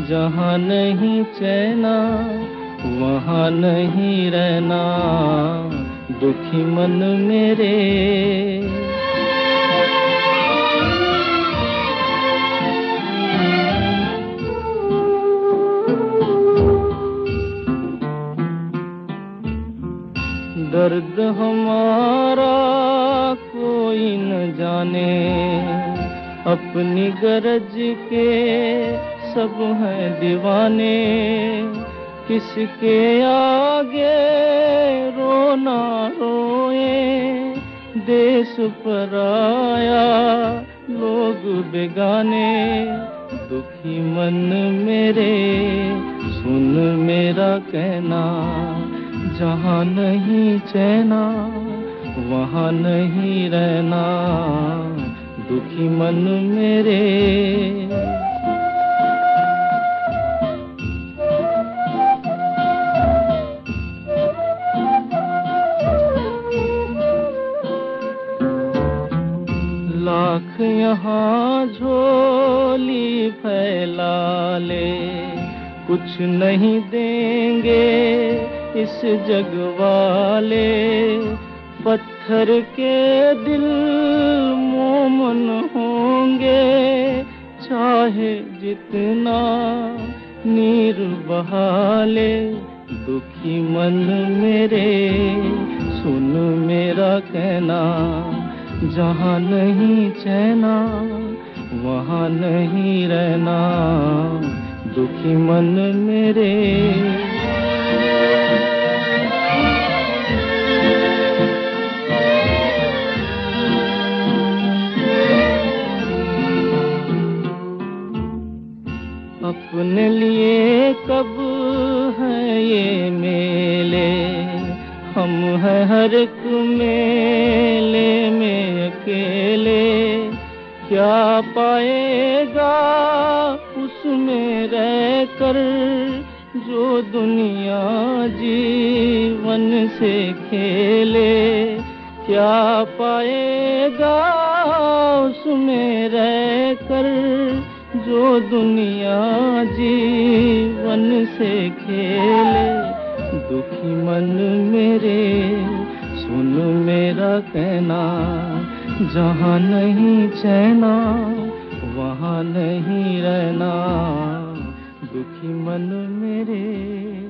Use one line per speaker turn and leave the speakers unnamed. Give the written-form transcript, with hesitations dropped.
जहाँ नहीं चैना वहाँ नहीं रहना, दुखी मन मेरे। दर्द हमारा कोई न जाने, अपनी गरज के सब हैं दीवाने। किसके आगे रोना रोए, देश पराया लोग बेगाने। दुखी मन मेरे सुन मेरा कहना, जहाँ नहीं चैना वहाँ नहीं रहना, दुखी मन मेरे। लाख यहाँ झोली फैला ले, कुछ नहीं देंगे इस जग वाले। पत्थर के दिल मोमन होंगे, चाहे जितना नीर बहा ले। दुखी मन मेरे सुन मेरा कहना, जहाँ नहीं चैना वहाँ नहीं रहना, दुखी मन मेरे। अपने लिए कब है ये मेले, हम हैं हर एक मेले में अकेले। क्या पाएगा उसमें रहकर जो दुनिया जीवन से खेले। क्या पाएगा उसमें रहकर जो दुनिया जीवन से खेले। दुखी मन मेरे सुन मेरा कहना, जहाँ नहीं चैना वहाँ नहीं रहना, दुखी मन मेरे।